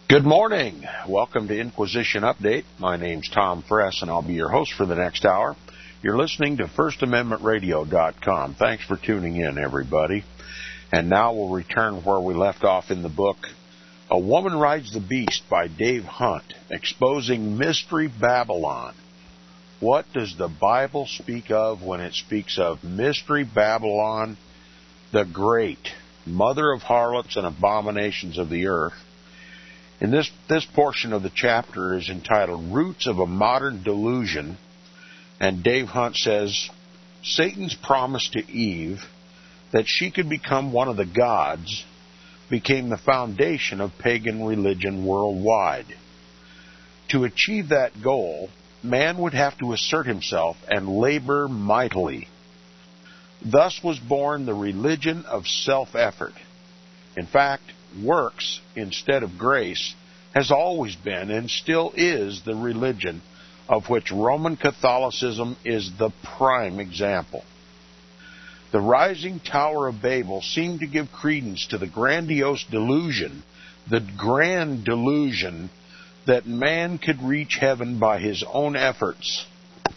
Good morning. Welcome to Inquisition Update. My name's Tom Fress, and I'll be your host for the next hour. You're listening to FirstAmendmentRadio.com. Thanks for tuning in, everybody. And now we'll return where we left off in the book, A Woman Rides the Beast by Dave Hunt, exposing Mystery Babylon. What does the Bible speak of when it speaks of Mystery Babylon, the Great, mother of harlots and abominations of the earth? And this portion of the chapter is entitled Roots of a Modern Delusion, and Dave Hunt says, Satan's promise to Eve that she could become one of the gods became the foundation of pagan religion worldwide. To achieve that goal, man would have to assert himself and labor mightily. Thus was born the religion of self-effort. In fact, works instead of grace has always been and still is the religion of which Roman Catholicism is the prime example. The rising Tower of Babel seemed to give credence to the grandiose delusion, the grand delusion, that man could reach heaven by his own efforts.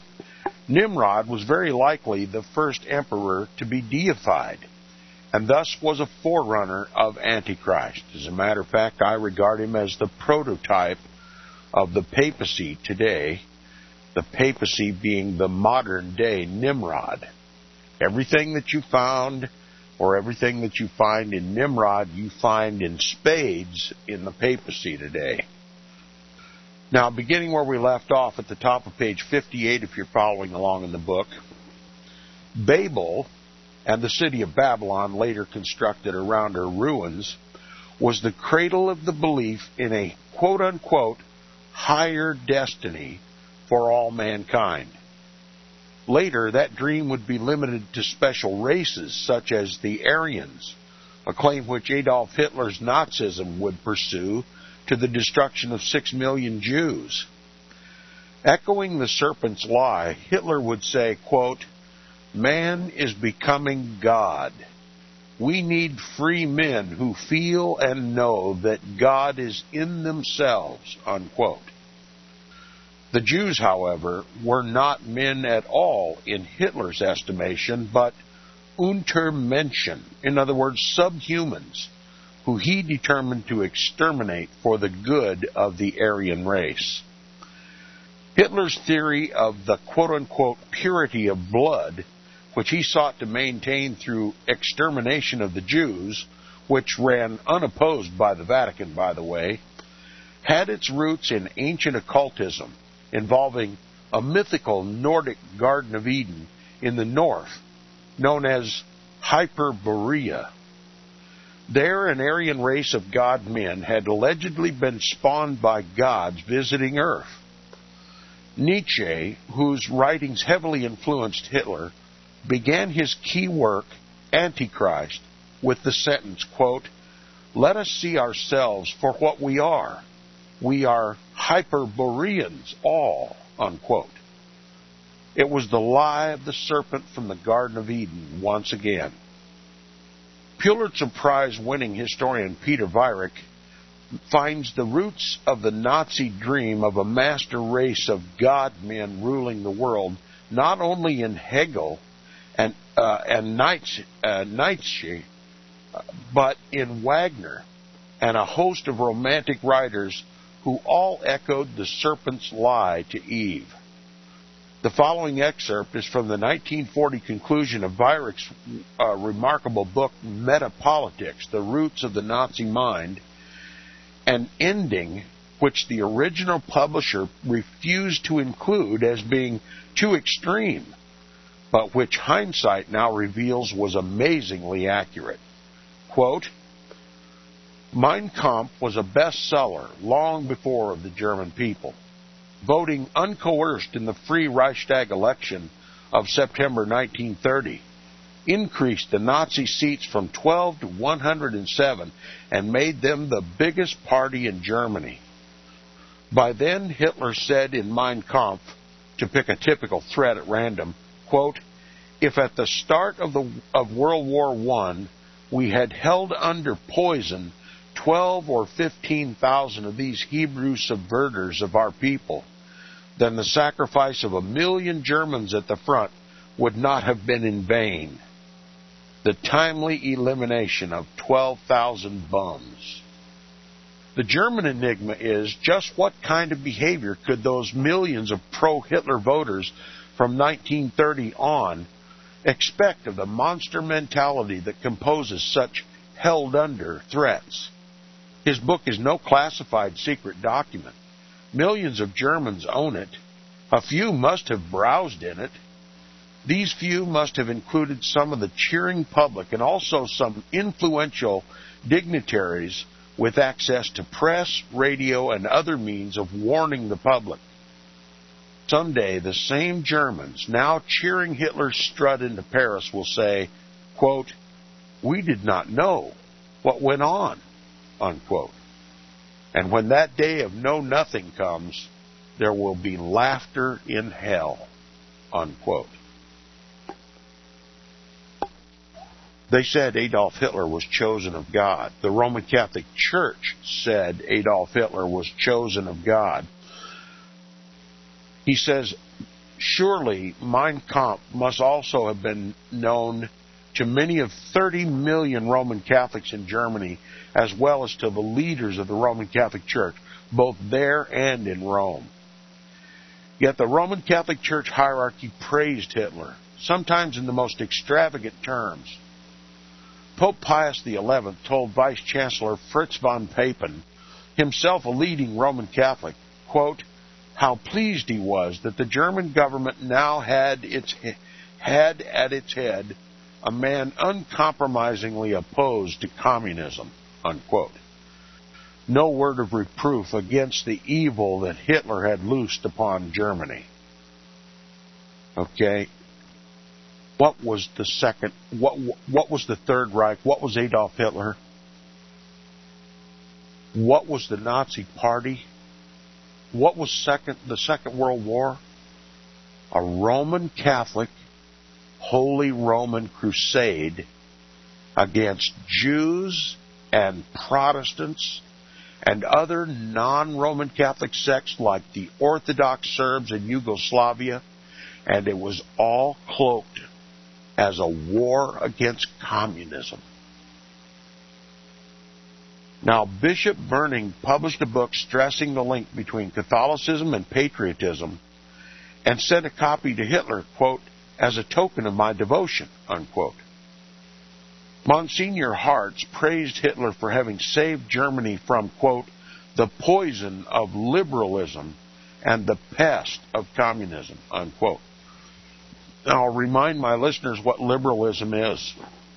Nimrod was very likely the first emperor to be deified, and thus was a forerunner of Antichrist. As a matter of fact, I regard him as the prototype of the papacy today, the papacy being the modern-day Nimrod. Everything that you found, or everything that you find in Nimrod, you find in spades in the papacy today. Now, beginning where we left off at the top of page 58, if you're following along in the book, Babel, and the city of Babylon, later constructed around her ruins, was the cradle of the belief in a quote-unquote higher destiny for all mankind. Later, that dream would be limited to special races, such as the Aryans, a claim which Adolf Hitler's Nazism would pursue to the destruction of 6 million Jews. Echoing the serpent's lie, Hitler would say, quote, Man is becoming God. We need free men who feel and know that God is in themselves, unquote. The Jews, however, were not men at all in Hitler's estimation, but Untermenschen, in other words, subhumans, who he determined to exterminate for the good of the Aryan race. Hitler's theory of the quote-unquote purity of blood, which he sought to maintain through extermination of the Jews, which ran unopposed by the Vatican, by the way, had its roots in ancient occultism involving a mythical Nordic Garden of Eden in the north, known as Hyperborea. There, an Aryan race of god-men had allegedly been spawned by gods visiting Earth. Nietzsche, whose writings heavily influenced Hitler, began his key work, Antichrist, with the sentence, quote, Let us see ourselves for what we are. We are Hyperboreans all, unquote. It was the lie of the serpent from the Garden of Eden once again. Pulitzer Prize-winning historian Peter Weyrich finds the roots of the Nazi dream of a master race of god-men ruling the world not only in Hegel and Nietzsche, but in Wagner and a host of romantic writers who all echoed the serpent's lie to Eve. The following excerpt is from the 1940 conclusion of Weyrich's remarkable book, Metapolitics, The Roots of the Nazi Mind, an ending which the original publisher refused to include as being too extreme, but which hindsight now reveals was amazingly accurate. Quote, Mein Kampf was a bestseller long before the German people. Voting uncoerced in the free Reichstag election of September 1930 increased the Nazi seats from 12 to 107 and made them the biggest party in Germany. By then, Hitler said in Mein Kampf, to pick a typical thread at random, quote, If at the start of World War I we had held under poison 12 or 15,000 of these Hebrew subverters of our people, then the sacrifice of 1 million Germans at the front would not have been in vain. The timely elimination of 12,000 bums. The German enigma is just what kind of behavior could those millions of pro-Hitler voters from 1930 on expect of the monster mentality that composes such held-under threats? His book is no classified secret document. Millions of Germans own it. A few must have browsed in it. These few must have included some of the cheering public and also some influential dignitaries with access to press, radio, and other means of warning the public. Someday, the same Germans now cheering Hitler's strut into Paris will say, quote, "We did not know what went on," unquote. And when that day of know-nothing comes, there will be laughter in hell, unquote. They said Adolf Hitler was chosen of God. The Roman Catholic Church said Adolf Hitler was chosen of God. He says, surely Mein Kampf must also have been known to many of 30 million Roman Catholics in Germany, as well as to the leaders of the Roman Catholic Church, both there and in Rome. Yet the Roman Catholic Church hierarchy praised Hitler, sometimes in the most extravagant terms. Pope Pius XI told Vice Chancellor Fritz von Papen, himself a leading Roman Catholic, quote, how pleased he was that the German government now had at its head a man uncompromisingly opposed to communism, unquote. No word of reproof against the evil that Hitler had loosed upon Germany. Okay. What was the second? What was the Third Reich? What was Adolf Hitler? What was the Nazi Party? What was the Second World War? A Roman Catholic, Holy Roman crusade against Jews and Protestants and other non-Roman Catholic sects like the Orthodox Serbs in Yugoslavia, and it was all cloaked as a war against communism. Now, Bishop Burning published a book stressing the link between Catholicism and patriotism and sent a copy to Hitler, quote, as a token of my devotion, unquote. Monsignor Hartz praised Hitler for having saved Germany from, quote, the poison of liberalism and the pest of communism, unquote. Now, I'll remind my listeners what liberalism is.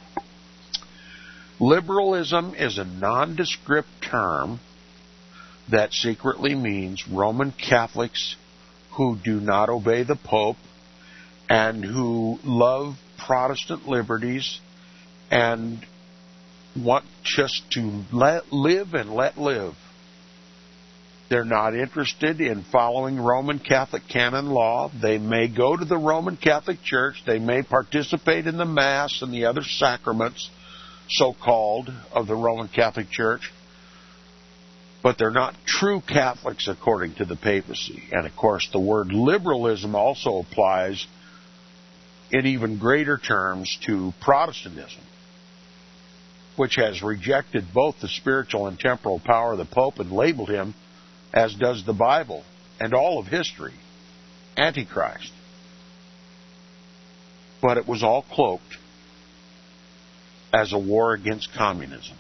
Liberalism is a nondescript term that secretly means Roman Catholics who do not obey the Pope and who love Protestant liberties and want just to live and let live. They're not interested in following Roman Catholic canon law. They may go to the Roman Catholic Church. They may participate in the Mass and the other sacraments, so-called, of the Roman Catholic Church. But they're not true Catholics according to the papacy. And, of course, the word liberalism also applies in even greater terms to Protestantism, which has rejected both the spiritual and temporal power of the Pope and labeled him, as does the Bible and all of history, Antichrist. But it was all cloaked as a war against communism.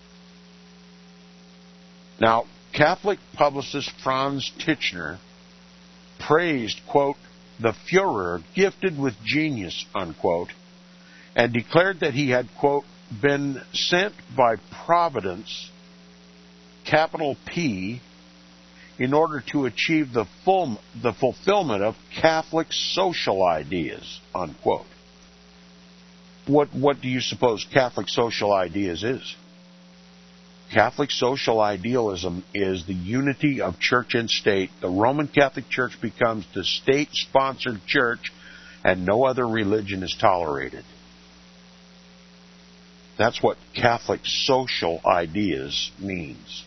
Now, Catholic publicist Franz Tichenor praised, quote, the Führer gifted with genius, unquote, and declared that he had, quote, been sent by Providence, capital P, in order to achieve the fulfillment of Catholic social ideas, unquote. What do you suppose Catholic social ideas is? Catholic social idealism is the unity of church and state. The Roman Catholic Church becomes the state-sponsored church, and no other religion is tolerated. That's what Catholic social ideas means.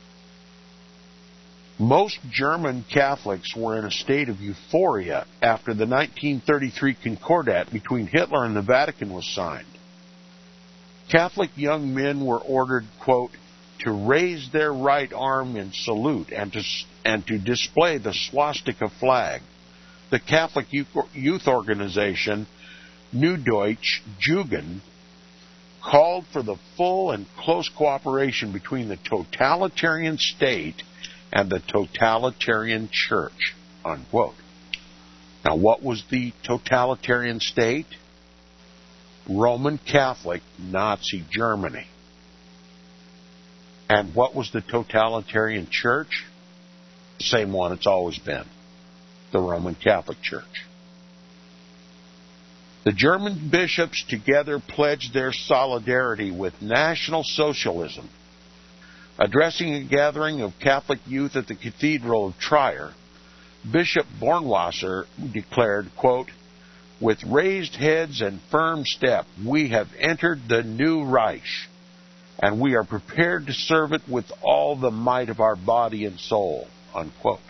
Most German Catholics were in a state of euphoria after the 1933 Concordat between Hitler and the Vatican was signed. Catholic young men were ordered, quote, to raise their right arm in salute and to display the swastika flag. The Catholic youth organization, Neue Deutsche Jugend, called for the full and close cooperation between the totalitarian state and the totalitarian church, unquote. Now, what was the totalitarian state? Roman Catholic Nazi Germany. And what was the totalitarian church? The same one it's always been, the Roman Catholic Church. The German bishops together pledged their solidarity with National Socialism. Addressing a gathering of Catholic youth at the Cathedral of Trier, Bishop Bornwasser declared, quote, with raised heads and firm step, we have entered the new Reich, and we are prepared to serve it with all the might of our body and soul, unquote.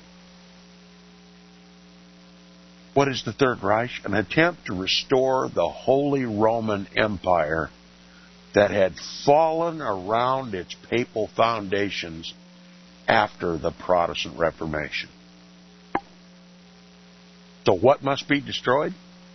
What is the Third Reich? An attempt to restore the Holy Roman Empire that had fallen around its papal foundations after the Protestant Reformation. So what must be destroyed?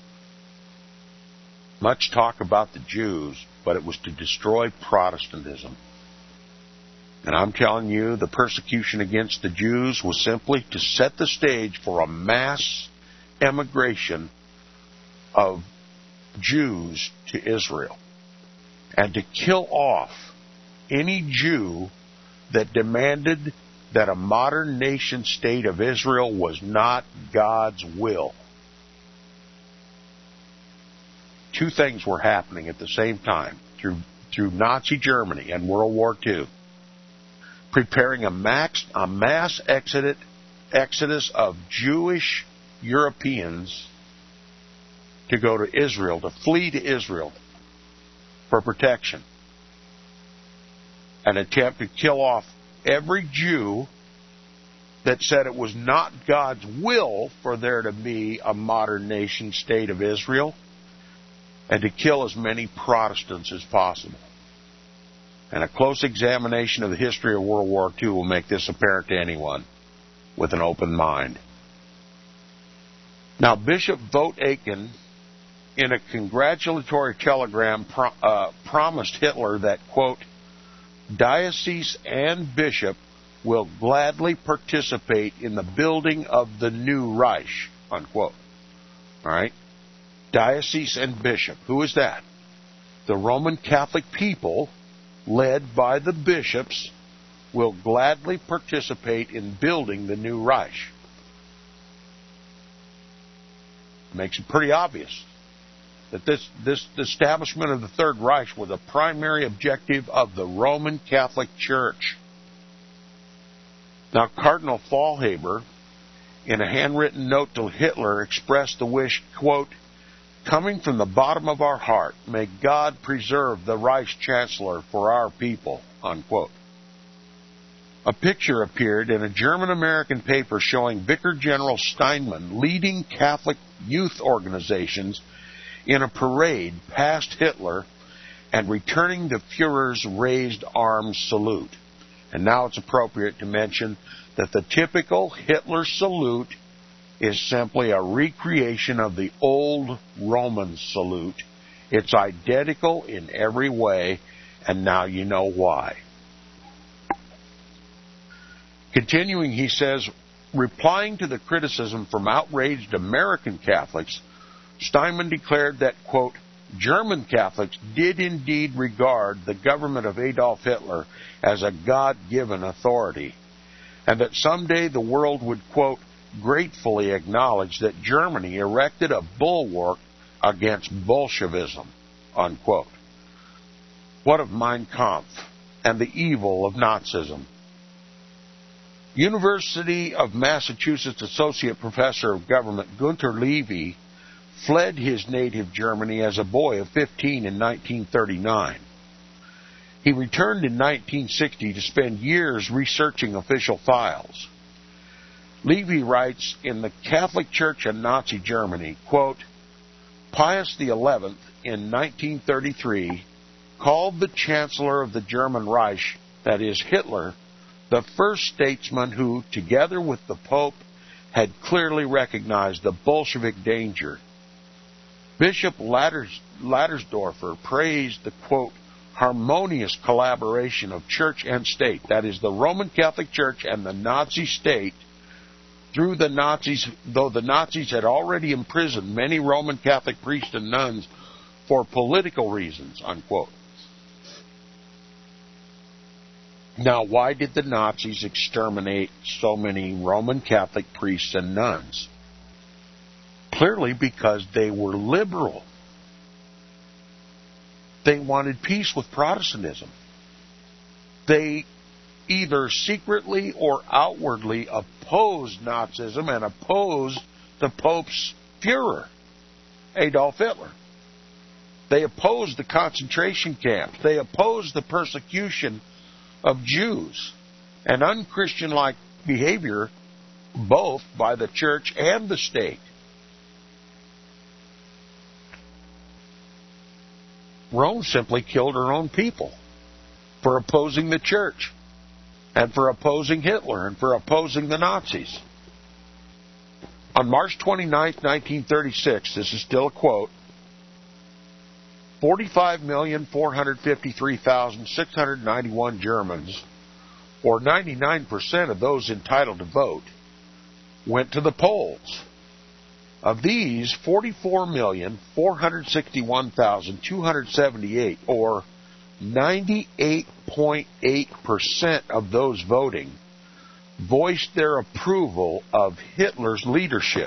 Much talk about the Jews, but it was to destroy Protestantism. And I'm telling you, the persecution against the Jews was simply to set the stage for a mass emigration of Jews to Israel, and to kill off any Jew that demanded that a modern nation state of Israel was not God's will. Two things were happening at the same time through Nazi Germany and World War II. Preparing a mass exodus of Jewish Europeans to go to Israel, to flee to Israel for protection. An attempt to kill off every Jew that said it was not God's will for there to be a modern nation state of Israel, and to kill as many Protestants as possible. And a close examination of the history of World War II will make this apparent to anyone with an open mind. Now, Bishop Vogt Aiken, in a congratulatory telegram, promised Hitler that, quote, diocese and bishop will gladly participate in the building of the new Reich, unquote. All right? Diocese and bishop. Who is that? The Roman Catholic people, led by the bishops, will gladly participate in building the new Reich. Makes it pretty obvious that this establishment of the Third Reich was a primary objective of the Roman Catholic Church. Now, Cardinal Faulhaber, in a handwritten note to Hitler, expressed the wish, quote, coming from the bottom of our heart, may God preserve the Reich Chancellor for our people, unquote. A picture appeared in a German-American paper showing Vicar General Steinmann leading Catholic youth organizations in a parade past Hitler and returning the Fuhrer's raised arms salute. And now it's appropriate to mention that the typical Hitler salute is simply a recreation of the old Roman salute. It's identical in every way, and now you know why. Continuing, he says, replying to the criticism from outraged American Catholics, Steinmann declared that, quote, German Catholics did indeed regard the government of Adolf Hitler as a God-given authority, and that someday the world would, quote, gratefully acknowledge that Germany erected a bulwark against Bolshevism, unquote. What of Mein Kampf and the evil of Nazism? University of Massachusetts Associate Professor of Government Gunther Levy fled his native Germany as a boy of 15 in 1939. He returned in 1960 to spend years researching official files. Levy writes, in the Catholic Church in Nazi Germany, quote, Pius XI in 1933 called the Chancellor of the German Reich, that is Hitler, the first statesman who, together with the Pope, had clearly recognized the Bolshevik danger. Bishop Lattersdorfer praised the, quote, harmonious collaboration of church and state, that is, the Roman Catholic Church and the Nazi state, through the Nazis, though the Nazis had already imprisoned many Roman Catholic priests and nuns for political reasons, unquote. Now, why did the Nazis exterminate so many Roman Catholic priests and nuns? Clearly because they were liberal. They wanted peace with Protestantism. They either secretly or outwardly opposed Nazism and opposed the Pope's Führer, Adolf Hitler. They opposed the concentration camps. They opposed the persecution of Jews and unchristian-like behavior both by the church and the state. Rome simply killed her own people for opposing the church and for opposing Hitler and for opposing the Nazis. On March 29, 1936, this is still a quote, 45,453,691 Germans, or 99% of those entitled to vote, went to the polls. Of these, 44,461,278, or 98.8% of those voting, voiced their approval of Hitler's leadership.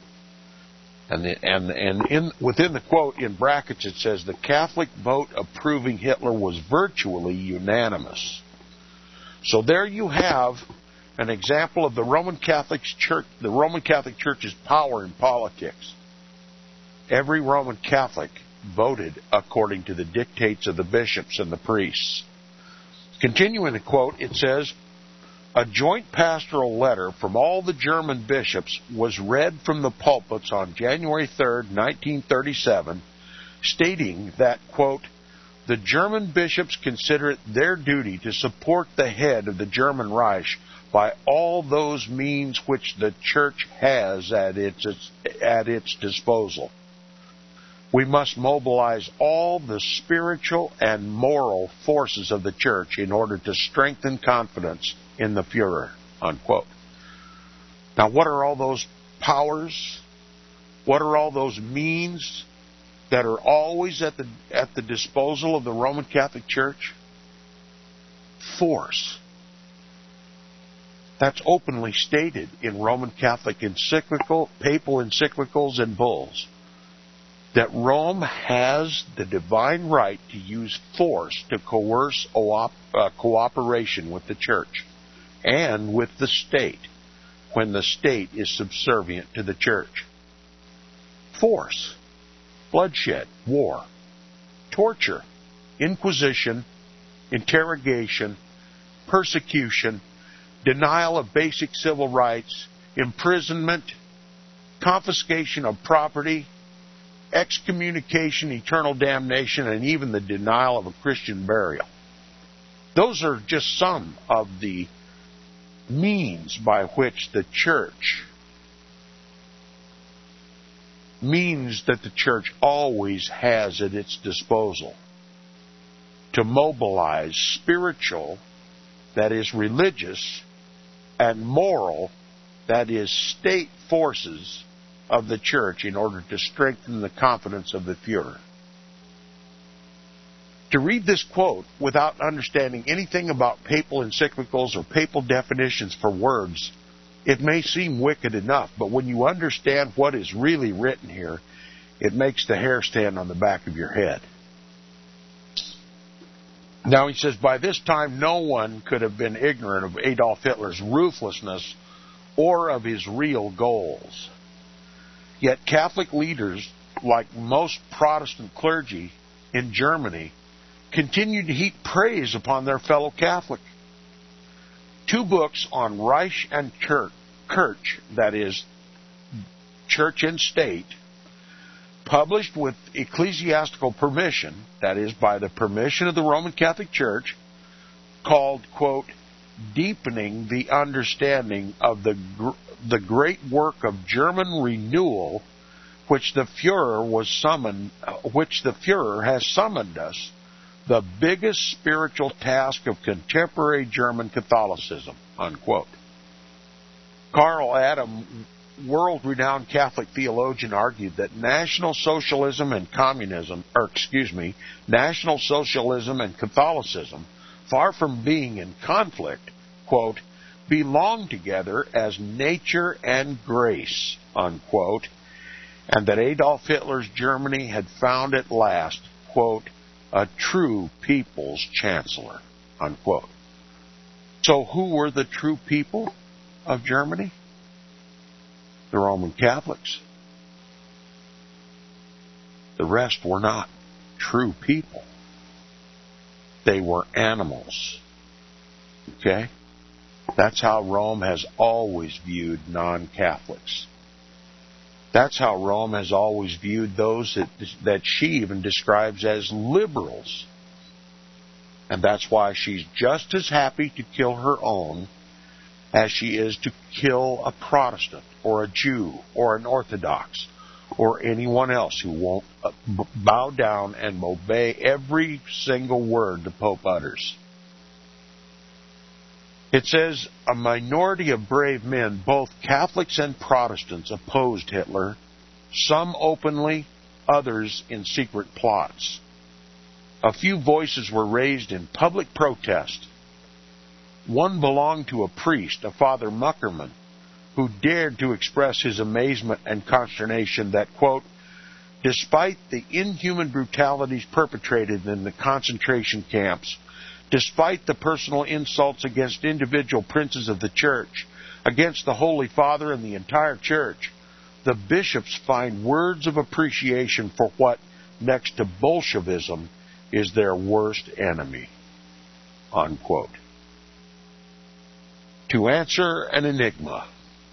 Within the quote, in brackets, it says, the Catholic vote approving Hitler was virtually unanimous. So there you have an example of the Roman Catholic Church's power in politics. Every Roman Catholic voted according to the dictates of the bishops and the priests. Continuing the quote, it says, a joint pastoral letter from all the German bishops was read from the pulpits on January 3, 1937, stating that, quote, the German bishops consider it their duty to support the head of the German Reich by all those means which the Church has at its disposal. We must mobilize all the spiritual and moral forces of the Church in order to strengthen confidence in the Führer, unquote. Now, what are all those powers? What are all those means that are always at the disposal of the Roman Catholic Church? Force. That's openly stated in Roman Catholic papal encyclicals and bulls, that Rome has the divine right to use force to coerce cooperation with the Church and with the state when the state is subservient to the Church. Force, bloodshed, war, torture, inquisition, interrogation, persecution, denial of basic civil rights, imprisonment, confiscation of property, excommunication, eternal damnation, and even the denial of a Christian burial. Those are just some of the means by which the Church always has at its disposal to mobilize spiritual, that is religious, and moral, that is state forces of the Church in order to strengthen the confidence of the Führer. To read this quote without understanding anything about papal encyclicals or papal definitions for words, it may seem wicked enough, but when you understand what is really written here, it makes the hair stand on the back of your head. Now he says, by this time no one could have been ignorant of Adolf Hitler's ruthlessness or of his real goals. Yet Catholic leaders, like most Protestant clergy in Germany, continued to heap praise upon their fellow Catholic. 2 books on Reich and Kirch, that is, Church and State, published with ecclesiastical permission, that is, by the permission of the Roman Catholic Church, called, quote, Deepening the Understanding of the Great Work of German Renewal, which the Fuhrer has summoned us, the biggest spiritual task of contemporary German Catholicism, unquote. Karl Adam, world-renowned Catholic theologian, argued that National Socialism and Catholicism, far from being in conflict, quote, belong together as nature and grace, unquote, and that Adolf Hitler's Germany had found at last, quote, a true people's chancellor, unquote. So who were the true people of Germany? The Roman Catholics. The rest were not true people. They were animals. Okay? That's how Rome has always viewed non-Catholics. That's how Rome has always viewed those that she even describes as liberals. And that's why she's just as happy to kill her own as she is to kill a Protestant or a Jew or an Orthodox or anyone else who won't bow down and obey every single word the Pope utters. It says, a minority of brave men, both Catholics and Protestants, opposed Hitler, some openly, others in secret plots. A few voices were raised in public protest. One belonged to a priest, a Father Muckerman, who dared to express his amazement and consternation that, quote, despite the inhuman brutalities perpetrated in the concentration camps, despite the personal insults against individual princes of the Church, against the Holy Father and the entire Church, the bishops find words of appreciation for what, next to Bolshevism, is their worst enemy, unquote. To answer an enigma.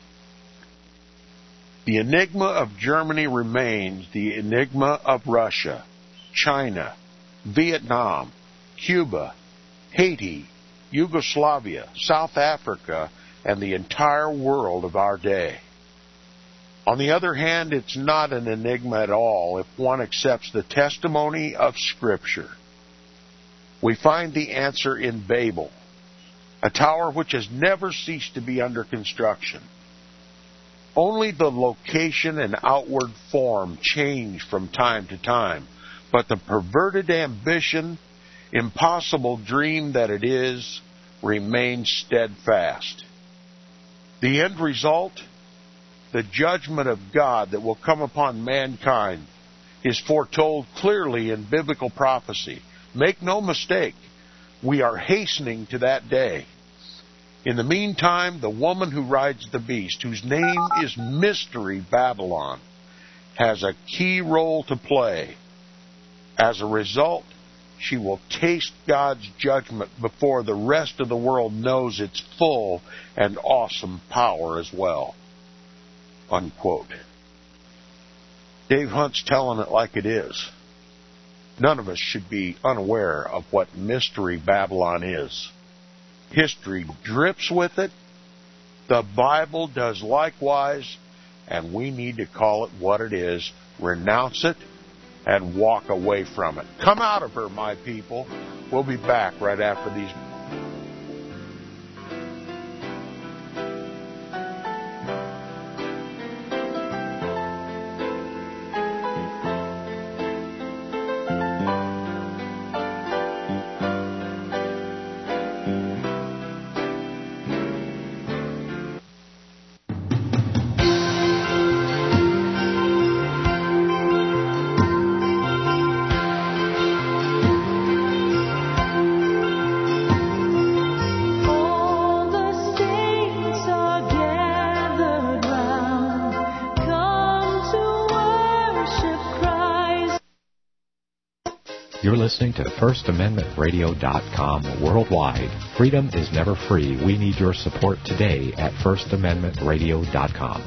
The enigma of Germany remains the enigma of Russia, China, Vietnam, Cuba, Haiti, Yugoslavia, South Africa, and the entire world of our day. On the other hand, it's not an enigma at all if one accepts the testimony of Scripture. We find the answer in Babel, a tower which has never ceased to be under construction. Only the location and outward form change from time to time, but the perverted ambition, impossible dream that it is, remains steadfast. The end result, the judgment of God that will come upon mankind, is foretold clearly in biblical prophecy. Make no mistake, we are hastening to that day. In the meantime, the woman who rides the beast, whose name is Mystery Babylon, has a key role to play. As a result, she will taste God's judgment before the rest of the world knows its full and awesome power as well. Unquote. Dave Hunt's telling it like it is. None of us should be unaware of what Mystery Babylon is. History drips with it. The Bible does likewise, and we need to call it what it is, renounce it, and walk away from it. Come out of her, my people. We'll be back right after these. You're listening to FirstAmendmentRadio.com worldwide. Freedom is never free. We need your support today at FirstAmendmentRadio.com.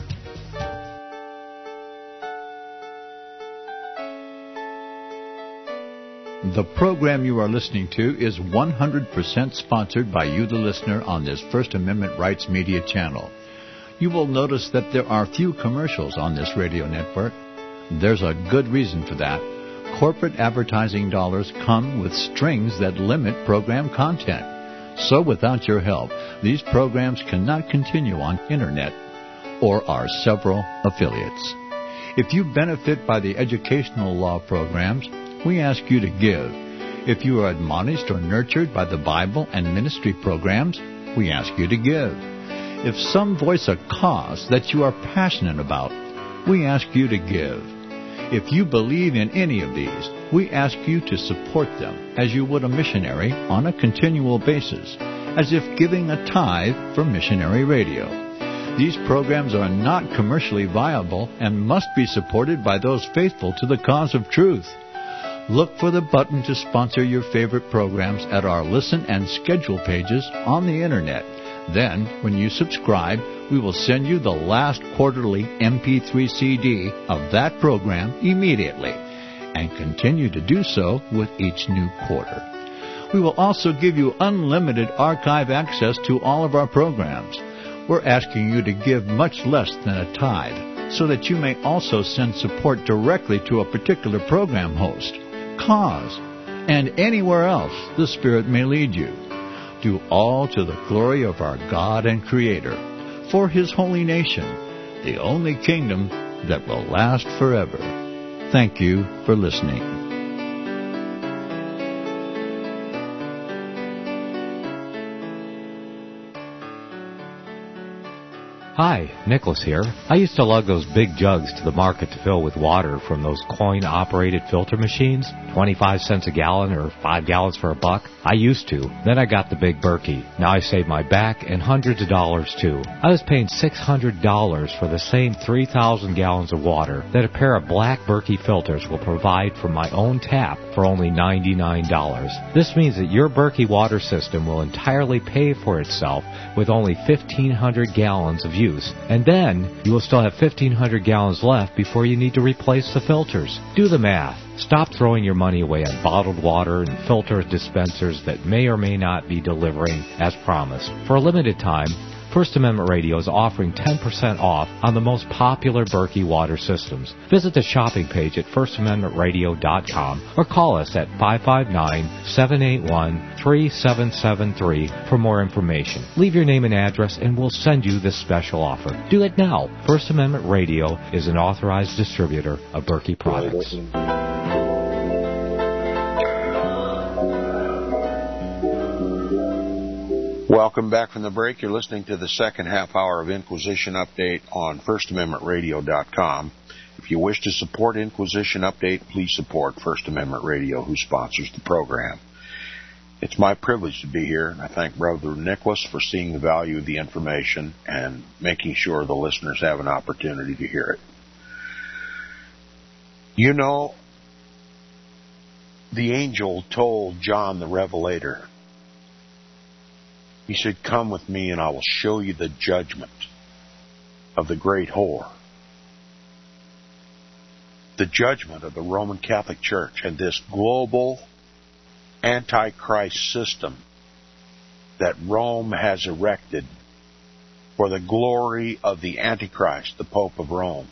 The program you are listening to is 100% sponsored by you, the listener, on this First Amendment Rights Media channel. You will notice that there are few commercials on this radio network. There's a good reason for that. Corporate advertising dollars come with strings that limit program content. So without your help, these programs cannot continue on Internet or our several affiliates. If you benefit by the educational law programs, we ask you to give. If you are admonished or nurtured by the Bible and ministry programs, we ask you to give. If some voice a cause that you are passionate about, we ask you to give. If you believe in any of these, we ask you to support them as you would a missionary on a continual basis, as if giving a tithe for missionary radio. These programs are not commercially viable and must be supported by those faithful to the cause of truth. Look for the button to sponsor your favorite programs at our listen and schedule pages on the Internet. Then, when you subscribe, we will send you the last quarterly MP3 CD of that program immediately, and continue to do so with each new quarter. We will also give you unlimited archive access to all of our programs. We're asking you to give much less than a tithe, so that you may also send support directly to a particular program host, cause, and anywhere else the Spirit may lead you. Do all to the glory of our God and Creator, for His holy nation, the only kingdom that will last forever. Thank you for listening. Hi, Nicholas here. I used to lug those big jugs to the market to fill with water from those coin-operated filter machines, 25 cents a gallon or 5 gallons for $1. I used to. Then I got the big Berkey. Now I save my back and hundreds of dollars too. I was paying $600 for the same 3,000 gallons of water that a pair of black Berkey filters will provide from my own tap for only $99. This means that your Berkey water system will entirely pay for itself with only 1,500 gallons of use. And then you will still have 1,500 gallons left before you need to replace the filters. Do the math. Stop throwing your money away on bottled water and filter dispensers that may or may not be delivering as promised. For a limited time, First Amendment Radio is offering 10% off on the most popular Berkey water systems. Visit the shopping page at FirstAmendmentRadio.com or call us at 559-781-3773 for more information. Leave your name and address and we'll send you this special offer. Do it now. First Amendment Radio is an authorized distributor of Berkey products. Welcome back from the break. You're listening to the second half hour of Inquisition Update on FirstAmendmentRadio.com. If you wish to support Inquisition Update, please support First Amendment Radio, who sponsors the program. It's my privilege to be here, and I thank Brother Nicholas for seeing the value of the information and making sure the listeners have an opportunity to hear it. You know, the angel told John the Revelator, he said, "Come with me and I will show you the judgment of the great whore." The judgment of the Roman Catholic Church and this global Antichrist system that Rome has erected for the glory of the Antichrist, the Pope of Rome.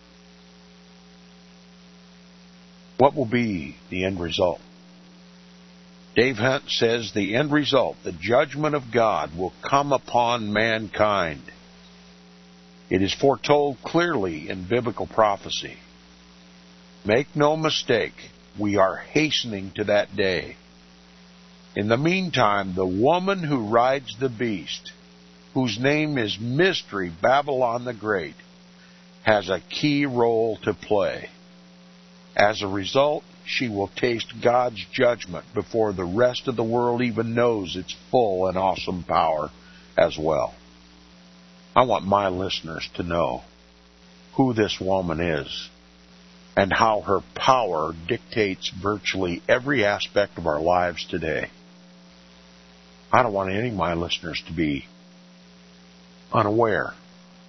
What will be the end result? Dave Hunt says the end result, the judgment of God, will come upon mankind. It is foretold clearly in biblical prophecy. Make no mistake, we are hastening to that day. In the meantime, the woman who rides the beast, whose name is Mystery Babylon the Great, has a key role to play. As a result, she will taste God's judgment before the rest of the world even knows its full and awesome power as well. I want my listeners to know who this woman is. and how her power dictates virtually every aspect of our lives today. I don't want any of my listeners to be unaware.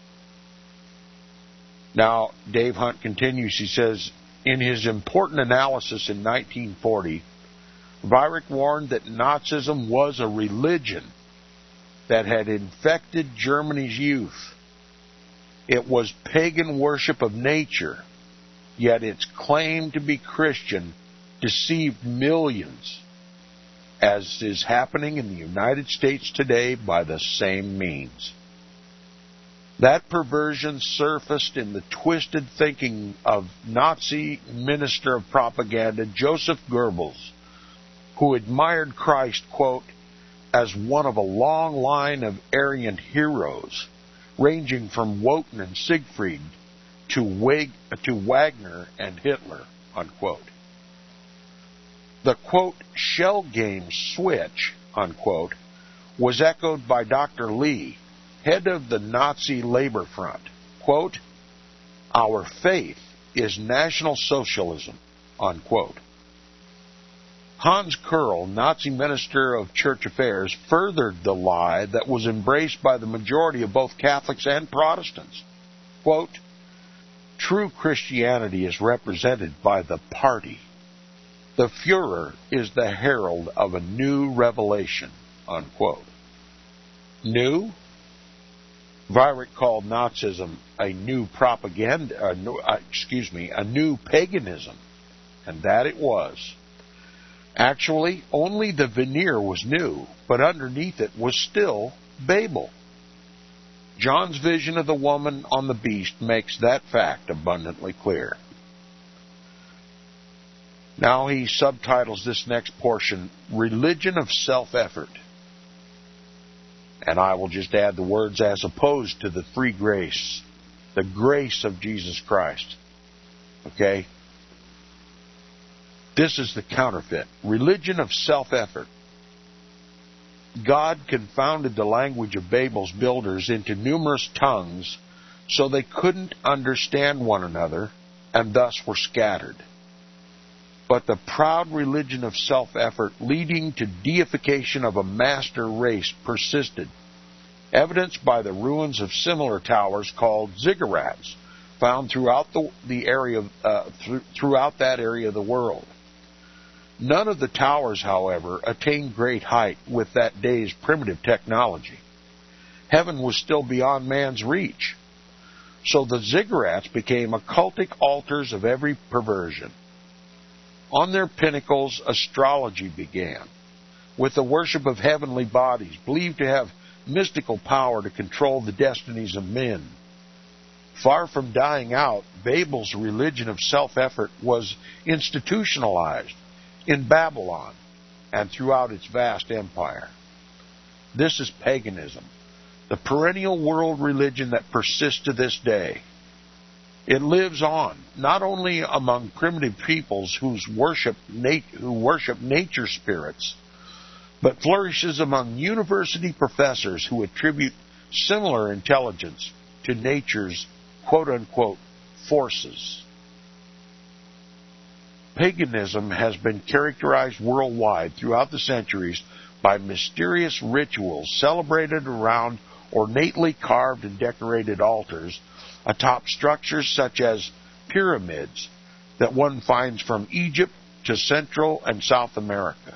Now, Dave Hunt continues. He says, in his important analysis in 1940, Weyrich warned that Nazism was a religion that had infected Germany's youth. It was pagan worship of nature, yet its claim to be Christian deceived millions, as is happening in the United States today by the same means. That perversion surfaced in the twisted thinking of Nazi minister of propaganda Joseph Goebbels, who admired Christ, quote, as one of a long line of Aryan heroes, ranging from Wotan and Siegfried to Wagner and Hitler, unquote. The, quote, shell game switch, unquote, was echoed by Dr. Lee, head of the Nazi Labor Front. Quote, our faith is National Socialism, unquote. Hans Kerrl, Nazi minister of church affairs, furthered the lie that was embraced by the majority of both Catholics and Protestants. Quote, true Christianity is represented by the party. The Führer is the herald of a new revelation, unquote. New? Weyrich called Nazism a new a new paganism, and that it was. Actually, only the veneer was new, but underneath it was still Babel. John's vision of the woman on the beast makes that fact abundantly clear. Now he subtitles this next portion, Religion of Self-Effort. And I will just add the words as opposed to the free grace, the grace of Jesus Christ. Okay? This is the counterfeit. Religion of self-effort. God confounded the language of Babel's builders into numerous tongues so they couldn't understand one another and thus were scattered. But the proud religion of self-effort leading to deification of a master race persisted, evidenced by the ruins of similar towers called ziggurats found throughout throughout that area of the world. None of the towers, however, attained great height with that day's primitive technology. Heaven was still beyond man's reach. So the ziggurats became occultic altars of every perversion. On their pinnacles, astrology began, with the worship of heavenly bodies, believed to have mystical power to control the destinies of men. Far from dying out, Babel's religion of self-effort was institutionalized in Babylon and throughout its vast empire. This is paganism, the perennial world religion that persists to this day. It lives on, not only among primitive peoples who worship nature spirits, but flourishes among university professors who attribute similar intelligence to nature's quote-unquote forces. Paganism has been characterized worldwide throughout the centuries by mysterious rituals celebrated around ornately carved and decorated altars atop structures such as pyramids that one finds from Egypt to Central and South America.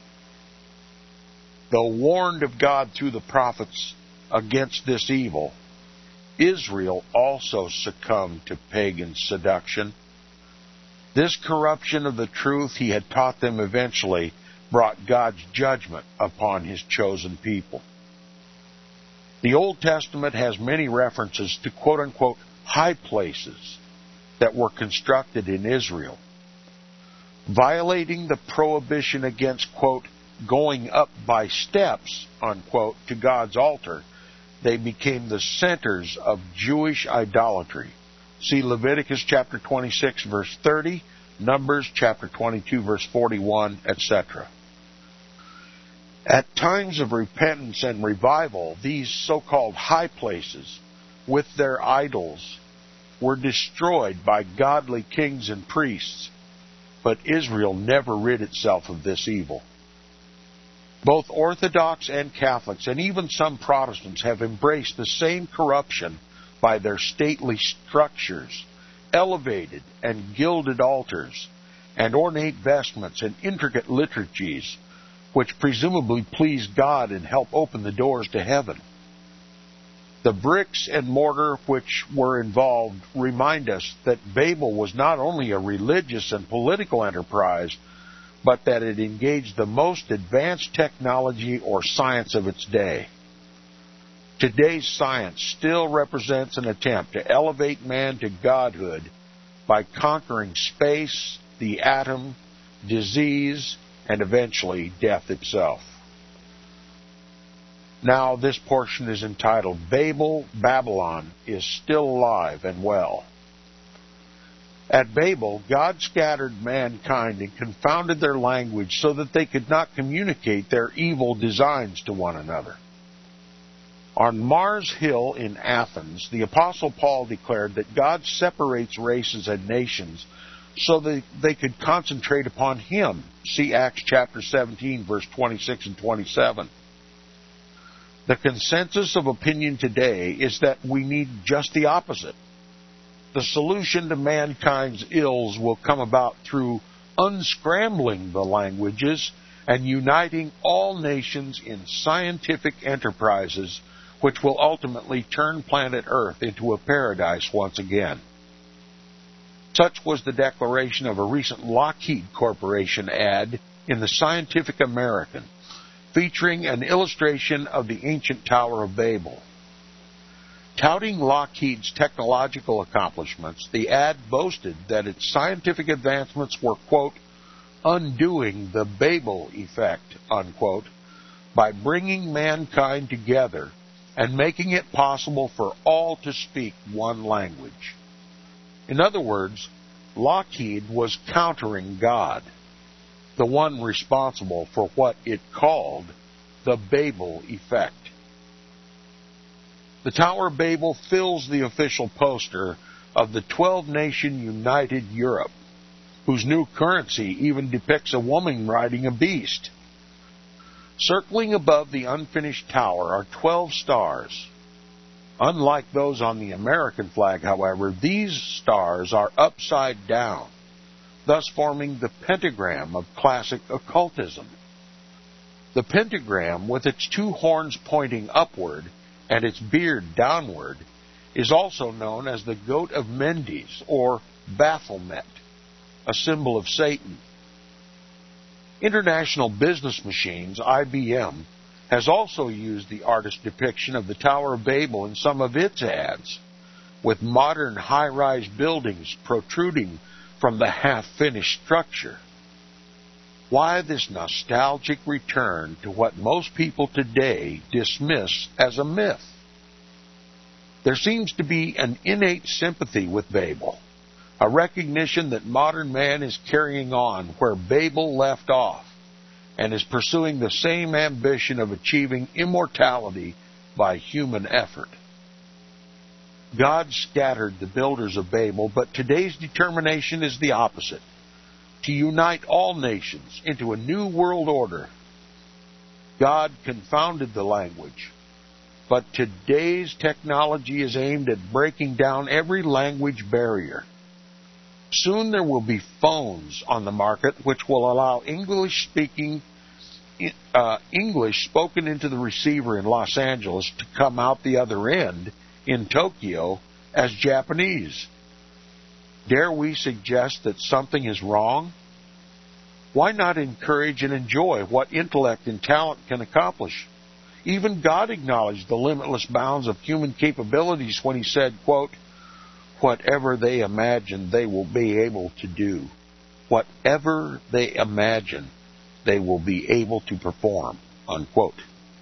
Though warned of God through the prophets against this evil, Israel also succumbed to pagan seduction. This corruption of the truth he had taught them eventually brought God's judgment upon his chosen people. The Old Testament has many references to quote-unquote high places that were constructed in Israel. Violating the prohibition against, quote, going up by steps, unquote, to God's altar, they became the centers of Jewish idolatry. See Leviticus chapter 26, verse 30, Numbers chapter 22, verse 41, etc. At times of repentance and revival, these so-called high places, with their idols, were destroyed by godly kings and priests, but Israel never rid itself of this evil. Both Orthodox and Catholics, and even some Protestants, have embraced the same corruption by their stately structures, elevated and gilded altars, and ornate vestments and intricate liturgies, which presumably please God and help open the doors to heaven. The bricks and mortar which were involved remind us that Babel was not only a religious and political enterprise, but that it engaged the most advanced technology or science of its day. Today's science still represents an attempt to elevate man to godhood by conquering space, the atom, disease, and eventually death itself. Now this portion is entitled, Babylon is Still Alive and Well. At Babel, God scattered mankind and confounded their language so that they could not communicate their evil designs to one another. On Mars Hill in Athens, the Apostle Paul declared that God separates races and nations so that they could concentrate upon Him. See Acts chapter 17, verse 26 and 27. The consensus of opinion today is that we need just the opposite. The solution to mankind's ills will come about through unscrambling the languages and uniting all nations in scientific enterprises which will ultimately turn planet Earth into a paradise once again. Such was the declaration of a recent Lockheed Corporation ad in the Scientific American, featuring an illustration of the ancient Tower of Babel. Touting Lockheed's technological accomplishments, the ad boasted that its scientific advancements were, quote, undoing the Babel effect, unquote, by bringing mankind together and making it possible for all to speak one language. In other words, Lockheed was countering God, the one responsible for what it called the Babel effect. The Tower of Babel fills the official poster of the 12-nation United Europe, whose new currency even depicts a woman riding a beast. Circling above the unfinished tower are 12 stars. Unlike those on the American flag, however, these stars are upside down, thus forming the pentagram of classic occultism. The pentagram, with its two horns pointing upward and its beard downward, is also known as the Goat of Mendes, or Baphomet, a symbol of Satan. International Business Machines, IBM, has also used the artist's depiction of the Tower of Babel in some of its ads, with modern high-rise buildings protruding from the half-finished structure. Why this nostalgic return to what most people today dismiss as a myth? There seems to be an innate sympathy with Babel, a recognition that modern man is carrying on where Babel left off, and is pursuing the same ambition of achieving immortality by human effort. God scattered the builders of Babel, but today's determination is the opposite, to unite all nations into a new world order. God confounded the language, but today's technology is aimed at breaking down every language barrier. Soon there will be phones on the market which will allow English spoken into the receiver in Los Angeles to come out the other end in Tokyo as Japanese. Dare we suggest that something is wrong? Why not encourage and enjoy what intellect and talent can accomplish? Even God acknowledged the limitless bounds of human capabilities when He said, quote, whatever they imagine they will be able to do. Whatever they imagine they will be able to perform, unquote.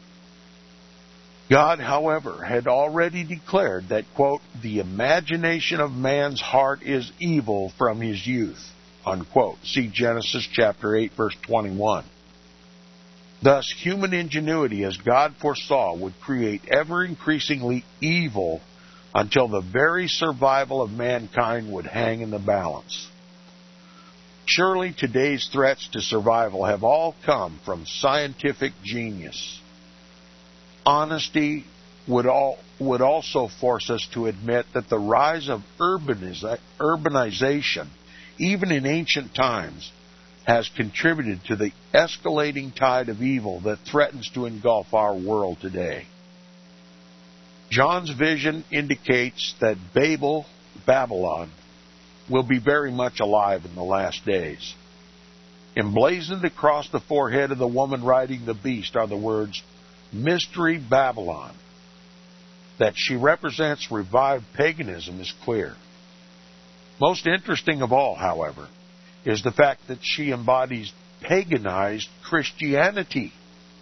God, however, had already declared that, quote, the imagination of man's heart is evil from his youth, unquote. See Genesis chapter 8, verse 21. Thus, human ingenuity, as God foresaw, would create ever-increasingly evil until the very survival of mankind would hang in the balance. Surely today's threats to survival have all come from scientific genius. Honesty would also force us to admit that the rise of urbanization, even in ancient times, has contributed to the escalating tide of evil that threatens to engulf our world today. John's vision indicates that Babylon, will be very much alive in the last days. Emblazoned across the forehead of the woman riding the beast are the words, Mystery Babylon. That she represents revived paganism is clear. Most interesting of all, however, is the fact that she embodies paganized Christianity.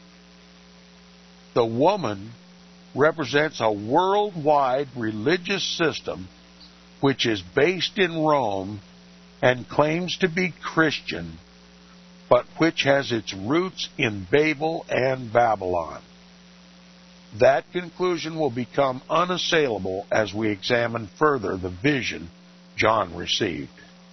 The woman represents a worldwide religious system which is based in Rome and claims to be Christian, but which has its roots in Babel and Babylon. That conclusion will become unassailable as we examine further the vision John received.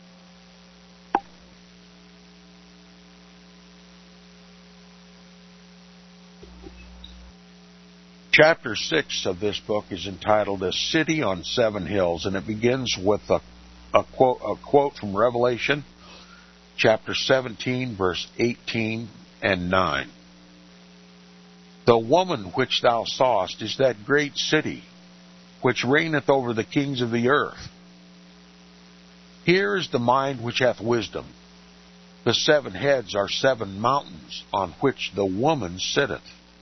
Chapter 6 of this book is entitled A City on Seven Hills, and it begins with a quote from Revelation, chapter 17, verse 18 and 9. The woman which thou sawest is that great city, which reigneth over the kings of the earth. Here is the mind which hath wisdom. The 7 heads are 7 mountains on which the woman sitteth.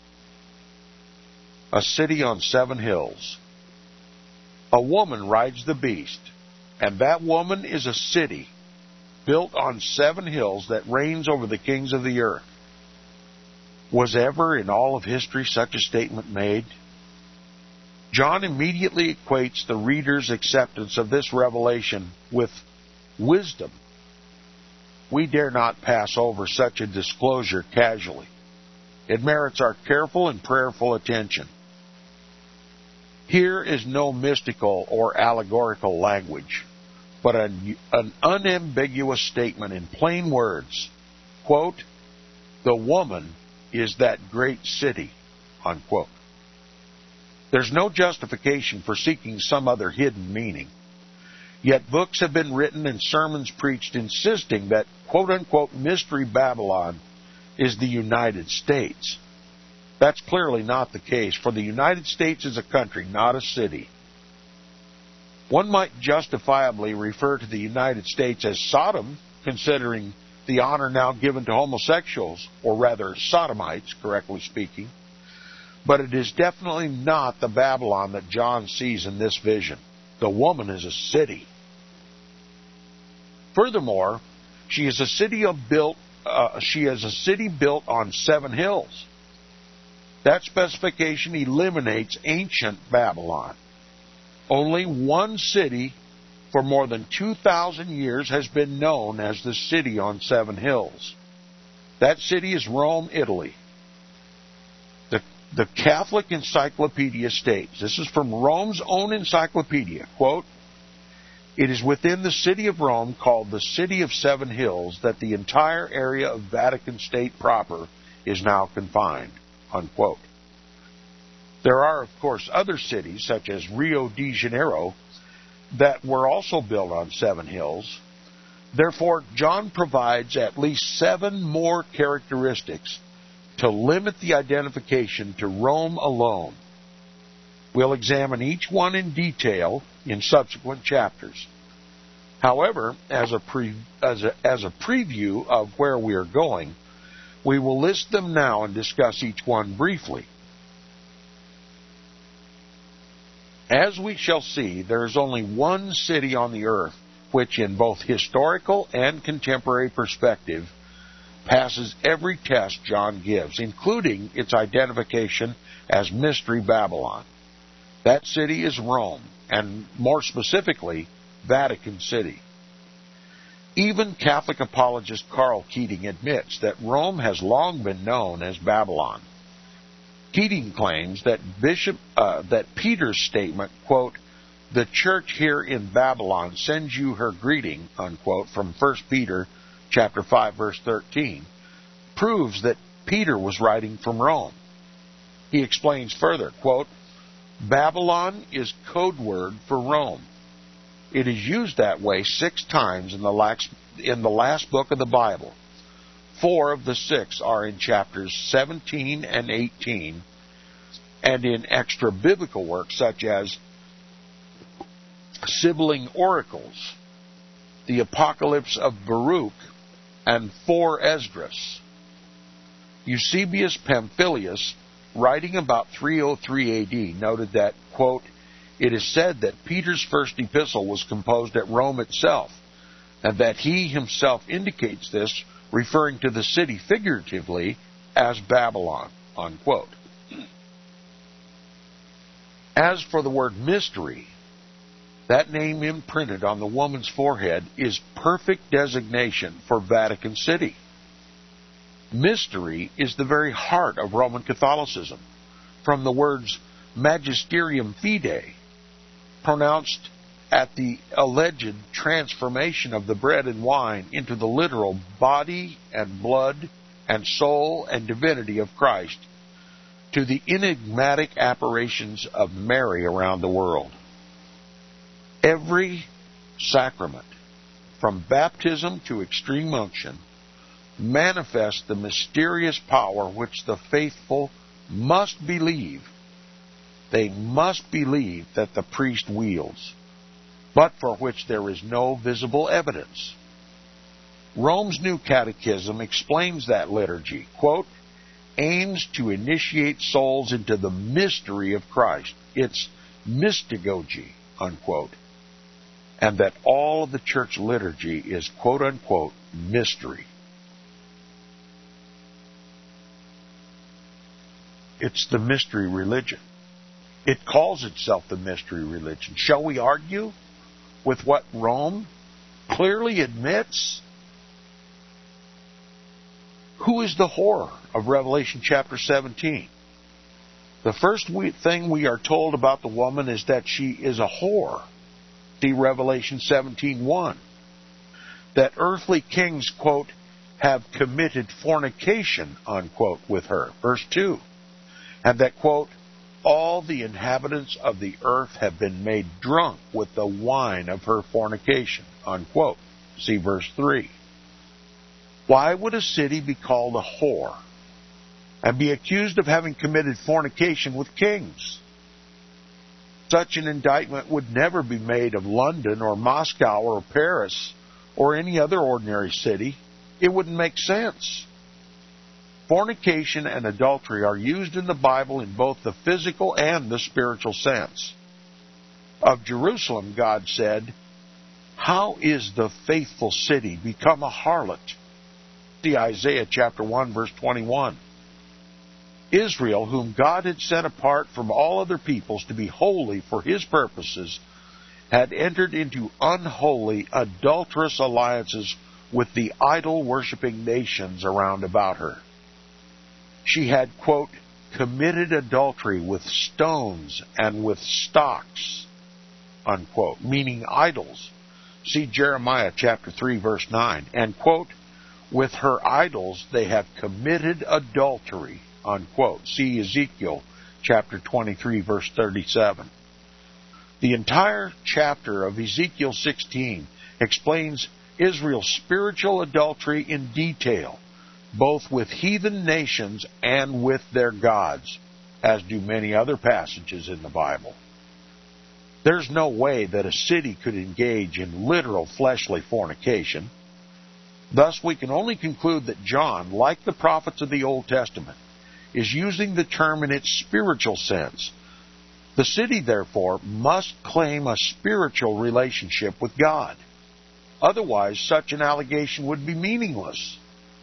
A city on 7 hills. A woman rides the beast, and that woman is a city built on 7 hills that reigns over the kings of the earth. Was ever in all of history such a statement made? John immediately equates the reader's acceptance of this revelation with wisdom. We dare not pass over such a disclosure casually. It merits our careful and prayerful attention. Here is no mystical or allegorical language, but an unambiguous statement in plain words. Quote, the woman is that great city, unquote. There's no justification for seeking some other hidden meaning. Yet books have been written and sermons preached insisting that, quote-unquote, Mystery Babylon is the United States. That's clearly not the case, for the United States is a country, not a city. One might justifiably refer to the United States as Sodom, considering the honor now given to homosexuals, or rather sodomites, correctly speaking. But it is definitely not the Babylon that John sees in this vision. The woman is a city. Furthermore, she is a city built on 7 hills. That specification eliminates ancient Babylon. Only one city for more than 2,000 years has been known as the city on 7 hills. That city is Rome, Italy. The Catholic Encyclopedia states, this is from Rome's own encyclopedia, quote, it is within the city of Rome, called the City of 7 Hills, that the entire area of Vatican State proper is now confined, unquote. There are, of course, other cities, such as Rio de Janeiro, that were also built on 7 hills. Therefore, John provides at least 7 more characteristics to limit the identification to Rome alone. We'll examine each one in detail in subsequent chapters. However, as a preview of where we are going, we will list them now and discuss each one briefly. As we shall see, there is only one city on the earth which, in both historical and contemporary perspective, passes every test John gives, including its identification as Mystery Babylon. That city is Rome, and more specifically, Vatican City. Even Catholic apologist Carl Keating admits that Rome has long been known as Babylon. Keating claims that Peter's statement, quote, The church here in Babylon sends you her greeting, unquote, from 1 Peter chapter 5, verse 13, proves that Peter was writing from Rome. He explains further, quote, Babylon is code word for Rome. It is used that way 6 times in the last book of the Bible. 4 of the 6 are in chapters 17 and 18, and in extra biblical works such as Sibylline Oracles, the Apocalypse of Baruch, and 4 Esdras. Eusebius Pamphilus, writing about 303 AD, noted that, quote, it is said that Peter's first epistle was composed at Rome itself, and that he himself indicates this, referring to the city figuratively as Babylon, unquote. As for the word mystery, that name imprinted on the woman's forehead is perfect designation for Vatican City. Mystery is the very heart of Roman Catholicism, from the words magisterium fidei, pronounced at the alleged transformation of the bread and wine into the literal body and blood and soul and divinity of Christ, to the enigmatic apparitions of Mary around the world. Every sacrament, from baptism to extreme unction, manifests the mysterious power which the faithful must believe. They must believe that the priest wields, but for which there is no visible evidence. Rome's New Catechism explains that liturgy, quote, aims to initiate souls into the mystery of Christ. It's mystagogy, unquote. And that all of the church liturgy is, quote unquote, mystery. It's the mystery religion. It calls itself the mystery religion. Shall we argue with what Rome clearly admits? Who is the whore of Revelation chapter 17? The first thing we are told about the woman is that she is a whore. See Revelation 17:1. That earthly kings, quote, have committed fornication, unquote, with her. Verse 2. And that, quote, all the inhabitants of the earth have been made drunk with the wine of her fornication, unquote. See verse 3. Why would a city be called a whore and be accused of having committed fornication with kings? Such an indictment would never be made of London or Moscow or Paris or any other ordinary city. It wouldn't make sense. Fornication and adultery are used in the Bible in both the physical and the spiritual sense. Of Jerusalem, God said, how is the faithful city become a harlot? See Isaiah chapter 1, verse 21. Israel, whom God had set apart from all other peoples to be holy for His purposes, had entered into unholy, adulterous alliances with the idol-worshipping nations around about her. She had, quote, committed adultery with stones and with stocks, unquote, meaning idols. See Jeremiah chapter 3, verse 9. And, quote, with her idols they have committed adultery, unquote. See Ezekiel chapter 23, verse 37. The entire chapter of Ezekiel 16 explains Israel's spiritual adultery in detail, both with heathen nations and with their gods, as do many other passages in the Bible. There's no way that a city could engage in literal fleshly fornication. Thus, we can only conclude that John, like the prophets of the Old Testament, is using the term in its spiritual sense. The city, therefore, must claim a spiritual relationship with God. Otherwise, such an allegation would be meaningless.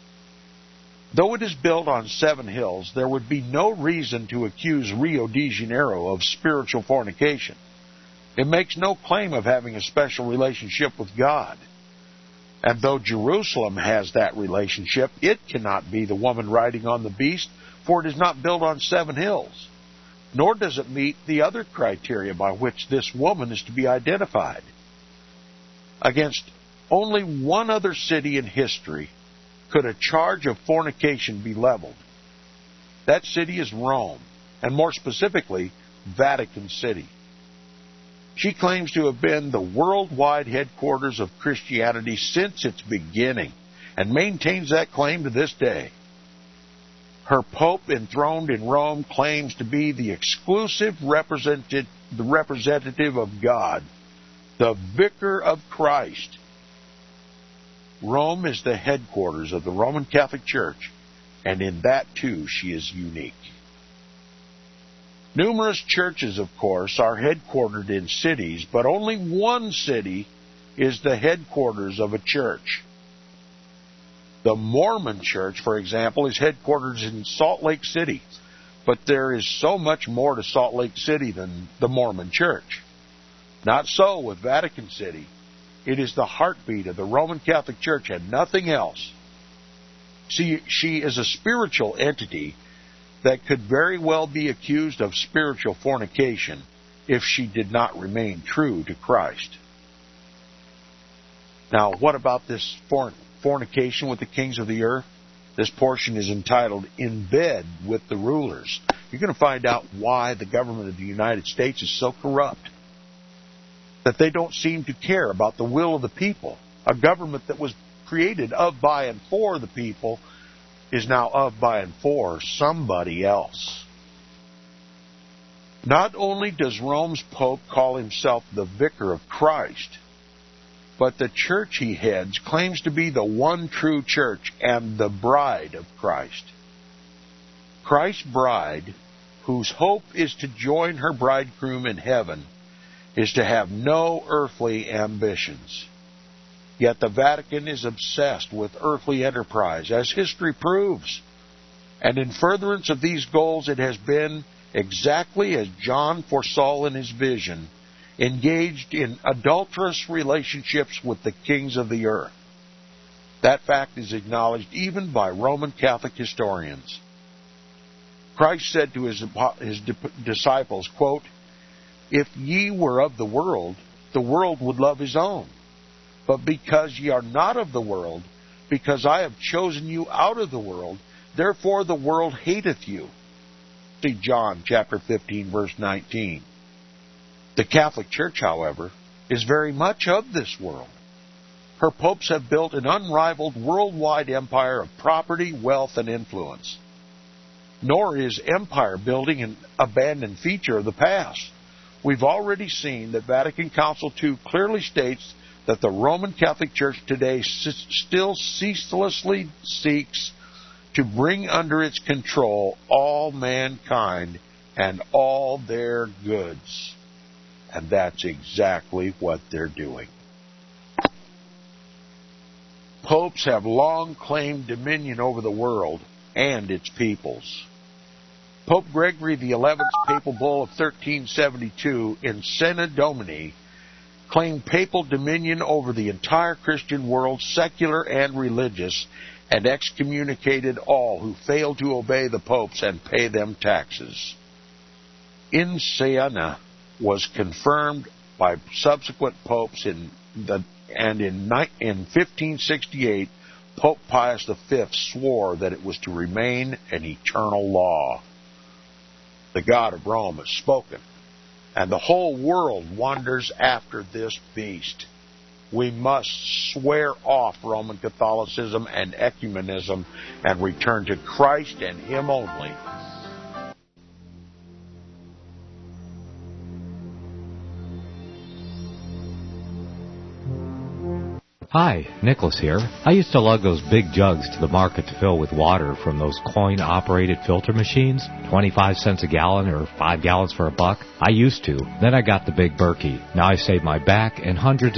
Though it is built on 7 hills, there would be no reason to accuse Rio de Janeiro of spiritual fornication. It makes no claim of having a special relationship with God. And though Jerusalem has that relationship, it cannot be the woman riding on the beast, for it is not built on 7 hills. nor does it meet the other criteria by which this woman is to be identified. Against only one other city in history could a charge of fornication be leveled. That city is Rome, and more specifically, Vatican City. She claims to have been the worldwide headquarters of Christianity since its beginning, and maintains that claim to this day. Her Pope enthroned in Rome claims to be the exclusive representative of God, the Vicar of Christ. Rome is the headquarters of the Roman Catholic Church, and in that too she is unique. Numerous churches, of course, are headquartered in cities, but only one city is the headquarters of a church. The Mormon Church, for example, is headquartered in Salt Lake City, but there is so much more to Salt Lake City than the Mormon Church. Not so with Vatican City. It is the heartbeat of the Roman Catholic Church and nothing else. See, she is a spiritual entity that could very well be accused of spiritual fornication if she did not remain true to Christ. Now, what about this fornication with the kings of the earth? This portion is entitled, In Bed with the Rulers. You're going to find out why the government of the United States is so corrupt, that they don't seem to care about the will of the people. A government that was created of, by, and for the people is now of, by, and for somebody else. Not only does Rome's Pope call himself the Vicar of Christ, but the church he heads claims to be the one true church and the bride of Christ. Christ's bride, whose hope is to join her bridegroom in heaven, is to have no earthly ambitions. Yet the Vatican is obsessed with earthly enterprise, as history proves. And in furtherance of these goals, it has been, exactly as John foresaw in his vision, engaged in adulterous relationships with the kings of the earth. That fact is acknowledged even by Roman Catholic historians. Christ said to his disciples, quote, If ye were of the world would love his own. But because ye are not of the world, because I have chosen you out of the world, therefore the world hateth you. See John chapter 15, verse 19. The Catholic Church, however, is very much of this world. Her popes have built an unrivaled worldwide empire of property, wealth, and influence. Nor is empire building an abandoned feature of the past. We've already seen that Vatican Council II clearly states that the Roman Catholic Church today still ceaselessly seeks to bring under its control all mankind and all their goods. And that's exactly what they're doing. Popes have long claimed dominion over the world and its peoples. Pope Gregory XI's papal bull of 1372 in Sena Domini claimed papal dominion over the entire Christian world, secular and religious, and excommunicated all who failed to obey the popes and pay them taxes. In Siena was confirmed by subsequent popes, and in 1568, Pope Pius V swore that it was to remain an eternal law. The God of Rome has spoken, and the whole world wanders after this beast. We must swear off Roman Catholicism and ecumenism and return to Christ and Him only. Hi, Nicholas here. I used to lug those big jugs to the market to fill with water from those coin-operated filter machines, 25 cents a gallon or 5 gallons for $1. I used to. Then I got the big Berkey. Now I save my back and hundreds